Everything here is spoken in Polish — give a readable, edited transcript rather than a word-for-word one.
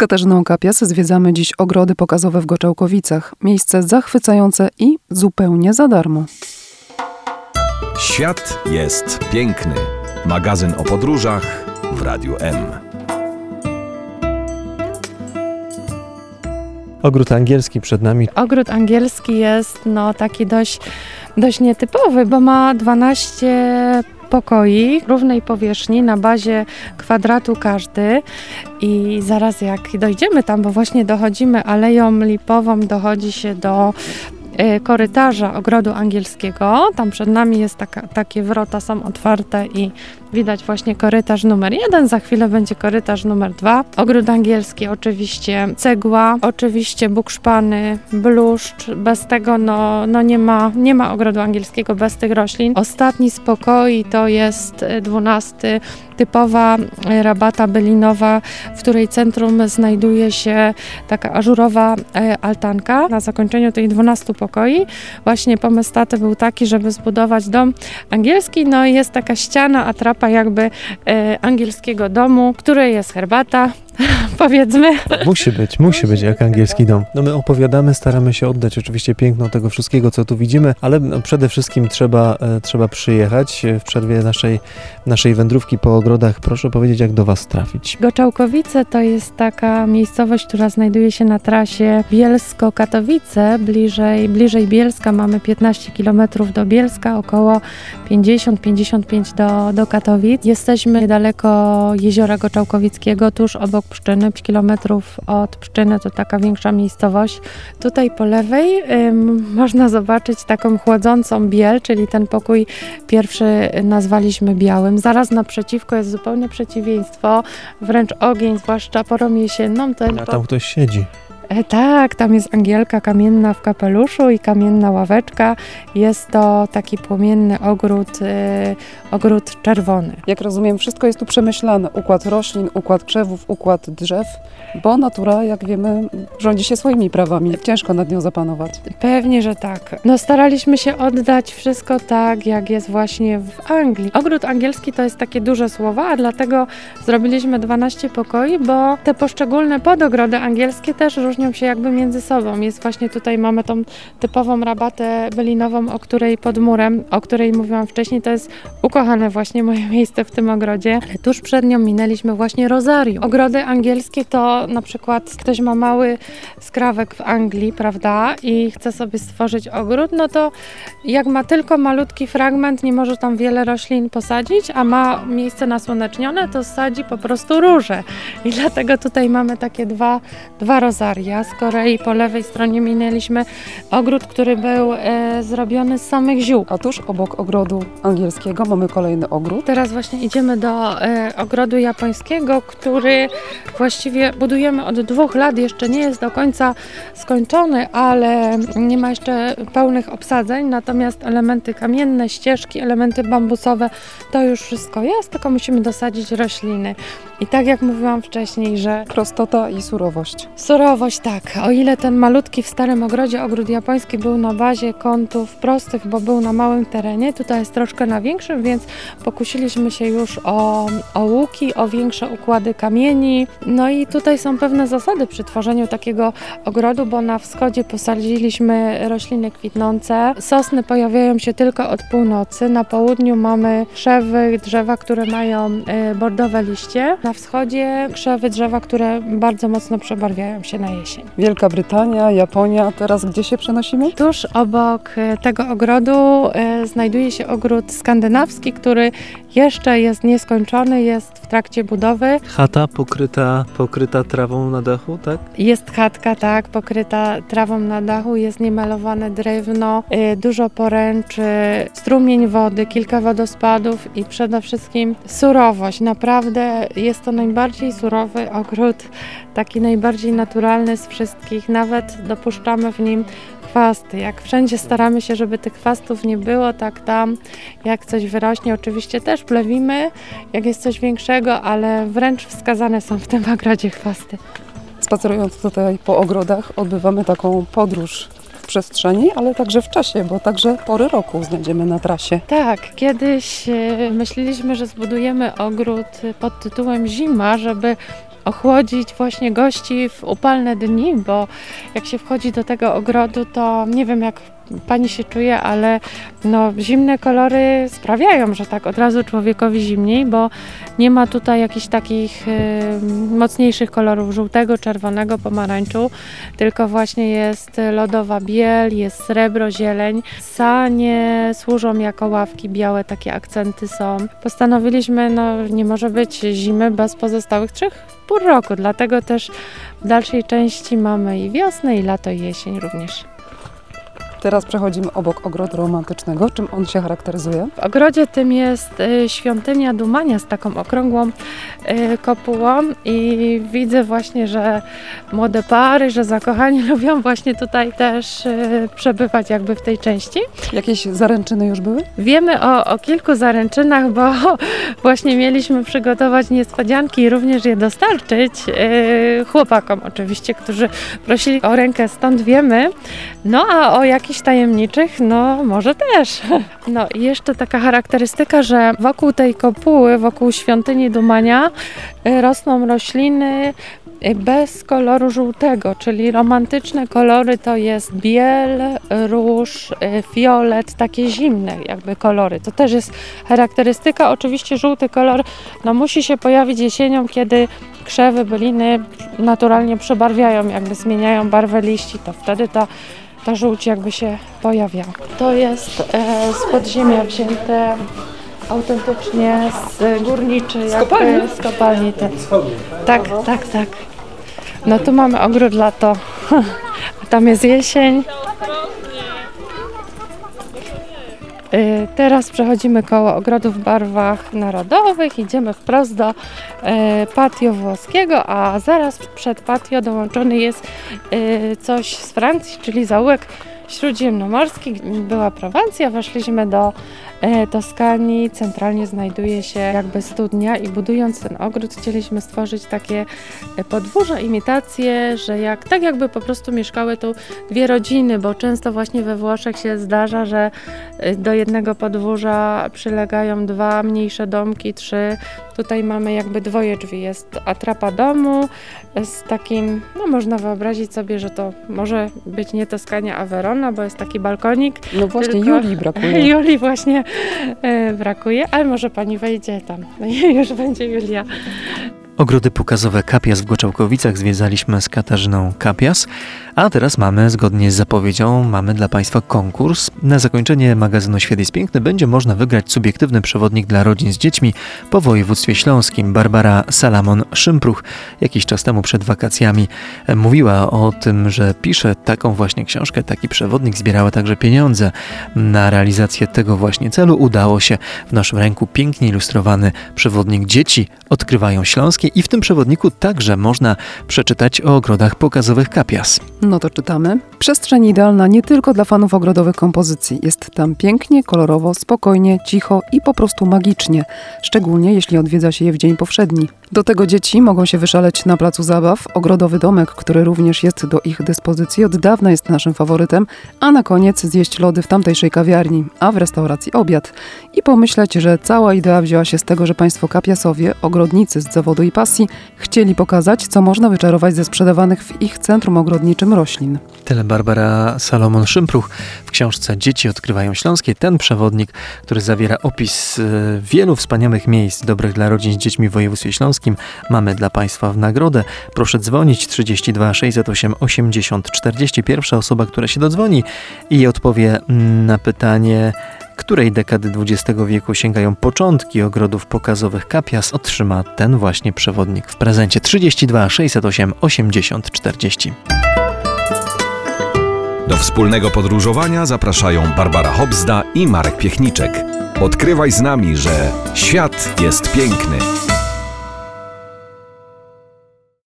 Katarzyną Kapias zwiedzamy dziś ogrody pokazowe w Goczałkowicach. Miejsce zachwycające i zupełnie za darmo. Świat jest piękny. Magazyn o podróżach w Radiu M. Ogród angielski przed nami. Ogród angielski jest taki dość nietypowy, bo ma 12 pokoi równej powierzchni na bazie kwadratu każdy i zaraz jak dojdziemy tam, bo właśnie dochodzimy Aleją Lipową, dochodzi się do korytarza ogrodu angielskiego. Tam przed nami jest takie wrota są otwarte i widać właśnie korytarz numer 1, za chwilę będzie korytarz numer 2. Ogród angielski oczywiście cegła, oczywiście bukszpany, bluszcz. Bez tego nie ma ogrodu angielskiego bez tych roślin. Ostatni z pokoi to jest 12, typowa rabata bylinowa, w której centrum znajduje się taka ażurowa altanka. Na zakończeniu tych 12 pokoi właśnie pomysł taty był taki, żeby zbudować dom angielski. No i jest taka ściana, atrapa jakby angielskiego domu, w której jest herbata, powiedzmy. Musi być jak angielski dom. No my opowiadamy, staramy się oddać oczywiście piękno tego wszystkiego, co tu widzimy, ale przede wszystkim trzeba przyjechać w przerwie naszej wędrówki po ogrodach. Proszę powiedzieć, jak do Was trafić. Goczałkowice to jest taka miejscowość, która znajduje się na trasie Bielsko-Katowice. Bliżej Bielska mamy 15 km do Bielska, około 50-55 do Katowic. Jesteśmy niedaleko jeziora Goczałkowickiego, tuż obok Pszczyny, 5 kilometrów od Pszczyny, to taka większa miejscowość. Tutaj po lewej można zobaczyć taką chłodzącą biel, czyli ten pokój pierwszy nazwaliśmy białym. Zaraz naprzeciwko jest zupełnie przeciwieństwo, wręcz ogień, zwłaszcza porą jesienną. A tam ktoś siedzi. Tak, tam jest Angielka kamienna w kapeluszu i kamienna ławeczka. Jest to taki płomienny ogród czerwony. Jak rozumiem, wszystko jest tu przemyślane. Układ roślin, układ krzewów, układ drzew, bo natura, jak wiemy, rządzi się swoimi prawami. Ciężko nad nią zapanować. Pewnie, że tak. Staraliśmy się oddać wszystko tak, jak jest właśnie w Anglii. Ogród angielski to jest takie duże słowo, a dlatego zrobiliśmy 12 pokoi, bo te poszczególne podogrody angielskie też różnią się jakby między sobą. Jest właśnie tutaj mamy tą typową rabatę bylinową, pod murem, o której mówiłam wcześniej. To jest ukochane właśnie moje miejsce w tym ogrodzie. Ale tuż przed nią minęliśmy właśnie rozarium. Ogrody angielskie to na przykład ktoś ma mały skrawek w Anglii, prawda, i chce sobie stworzyć ogród, no to jak ma tylko malutki fragment, nie może tam wiele roślin posadzić, a ma miejsce nasłonecznione, to sadzi po prostu róże. I dlatego tutaj mamy takie dwa rozaria. Z kolei po lewej stronie minęliśmy ogród, który był zrobiony z samych ziół. A tuż obok ogrodu angielskiego mamy kolejny ogród. Teraz właśnie idziemy do ogrodu japońskiego, który właściwie budujemy od 2 lat, jeszcze nie jest do końca skończony, ale nie ma jeszcze pełnych obsadzeń, natomiast elementy kamienne, ścieżki, elementy bambusowe, to już wszystko jest, tylko musimy dosadzić rośliny. I tak jak mówiłam wcześniej, że prostota i surowość. Surowość, tak. O ile ten malutki w starym ogrodzie ogród japoński był na bazie kątów prostych, bo był na małym terenie, tutaj jest troszkę na większym, więc pokusiliśmy się już o łuki, o większe układy kamieni. No i tutaj są pewne zasady przy tworzeniu takiego ogrodu, bo na wschodzie posadziliśmy rośliny kwitnące. Sosny pojawiają się tylko od północy. Na południu mamy krzewy, drzewa, które mają bordowe liście. Na wschodzie krzewy, drzewa, które bardzo mocno przebarwiają się na jesień. Wielka Brytania, Japonia. Teraz gdzie się przenosimy? Tuż obok tego ogrodu znajduje się ogród skandynawski, który jeszcze jest nieskończony, jest w trakcie budowy. Chata pokryta trawą na dachu, tak? Jest chatka, tak, pokryta trawą na dachu, jest niemalowane drewno, dużo poręczy, strumień wody, kilka wodospadów i przede wszystkim surowość. Naprawdę jest to najbardziej surowy ogród, taki najbardziej naturalny z wszystkich. Nawet dopuszczamy w nim chwasty. Jak wszędzie staramy się, żeby tych chwastów nie było, tak tam jak coś wyrośnie, oczywiście też plewimy, jak jest coś większego, ale wręcz wskazane są w tym ogrodzie chwasty. Spacerując tutaj po ogrodach, odbywamy taką podróż w przestrzeni, ale także w czasie, bo także pory roku znajdziemy na trasie. Tak, kiedyś myśleliśmy, że zbudujemy ogród pod tytułem Zima, żeby ochłodzić właśnie gości w upalne dni, bo jak się wchodzi do tego ogrodu, to nie wiem jak pani się czuje, ale no, zimne kolory sprawiają, że tak od razu człowiekowi zimniej, bo nie ma tutaj jakichś takich mocniejszych kolorów żółtego, czerwonego, pomarańczu, tylko właśnie jest lodowa biel, jest srebro, zieleń. Sanie służą jako ławki białe, takie akcenty są. Postanowiliśmy, no nie może być zimy bez pozostałych 3 pór roku, dlatego też w dalszej części mamy i wiosnę, i lato, i jesień również. Teraz przechodzimy obok ogrodu romantycznego. Czym on się charakteryzuje? W ogrodzie tym jest świątynia Dumania z taką okrągłą kopułą i widzę właśnie, że młode pary, że zakochani lubią właśnie tutaj też przebywać jakby w tej części. Jakieś zaręczyny już były? Wiemy o kilku zaręczynach, bo właśnie mieliśmy przygotować niespodzianki i również je dostarczyć chłopakom oczywiście, którzy prosili o rękę, stąd wiemy. No a o jakichś tajemniczych, no może też. No i jeszcze taka charakterystyka, że wokół tej kopuły, wokół świątyni Dumania rosną rośliny bez koloru żółtego, czyli romantyczne kolory to jest biel, róż, fiolet, takie zimne jakby kolory. To też jest charakterystyka. Oczywiście żółty kolor no, musi się pojawić jesienią, kiedy krzewy, byliny naturalnie przebarwiają, jakby zmieniają barwę liści, to wtedy ta żółć jakby się pojawia. To jest z podziemia wzięte autentycznie z górniczy, jakby z kopalni. Tak. No tu mamy ogród lato, a tam jest jesień. Teraz przechodzimy koło ogrodu w barwach narodowych, idziemy wprost do patio włoskiego, a zaraz przed patio dołączony jest coś z Francji, czyli zaułek śródziemnomorski. Była Prowancja, weszliśmy do Toskanii, centralnie znajduje się jakby studnia i budując ten ogród chcieliśmy stworzyć takie podwórze, imitację, że tak jakby po prostu mieszkały tu 2 rodziny, bo często właśnie we Włoszech się zdarza, że do jednego podwórza przylegają 2 mniejsze domki, 3. Tutaj mamy jakby 2 drzwi. Jest atrapa domu z takim, no można wyobrazić sobie, że to może być nie Toskania, a Verona, bo jest taki balkonik. No właśnie, tylko Julii brakuje. Julii właśnie brakuje, ale może pani wejdzie tam, już będzie Julia. Ogrody pokazowe Kapias w Goczałkowicach zwiedzaliśmy z Katarzyną Kapias, a teraz zgodnie z zapowiedzią, mamy dla Państwa konkurs. Na zakończenie magazynu Świat jest piękny będzie można wygrać subiektywny przewodnik dla rodzin z dziećmi po województwie śląskim. Barbara Salamon-Szympruch jakiś czas temu przed wakacjami mówiła o tym, że pisze taką właśnie książkę, taki przewodnik, zbierała także pieniądze na realizację tego właśnie celu. Udało się. W naszym ręku pięknie ilustrowany przewodnik Dzieci odkrywają śląskie i w tym przewodniku także można przeczytać o ogrodach pokazowych Kapias. No to czytamy. Przestrzeń idealna nie tylko dla fanów ogrodowych kompozycji. Jest tam pięknie, kolorowo, spokojnie, cicho i po prostu magicznie. Szczególnie jeśli odwiedza się je w dzień powszedni. Do tego dzieci mogą się wyszaleć na placu zabaw. Ogrodowy domek, który również jest do ich dyspozycji, od dawna jest naszym faworytem, a na koniec zjeść lody w tamtejszej kawiarni, a w restauracji obiad. I pomyśleć, że cała idea wzięła się z tego, że państwo Kapiasowie, ogrodnicy z zawodu i pasji, chcieli pokazać, co można wyczarować ze sprzedawanych w ich centrum ogrodniczym roślin. Tyle Barbara Salomon-Szympruch w książce Dzieci odkrywają śląskie. Ten przewodnik, który zawiera opis wielu wspaniałych miejsc dobrych dla rodzin z dziećmi w województwie śląskim, mamy dla Państwa w nagrodę. Proszę dzwonić 32 608 80 40. Pierwsza osoba, która się dodzwoni i odpowie na pytanie, której dekady XX wieku sięgają początki ogrodów pokazowych Kapias, otrzyma ten właśnie przewodnik w prezencie. 32 608 80 40. Do wspólnego podróżowania zapraszają Barbara Hobzda i Marek Piechniczek. Odkrywaj z nami, że świat jest piękny.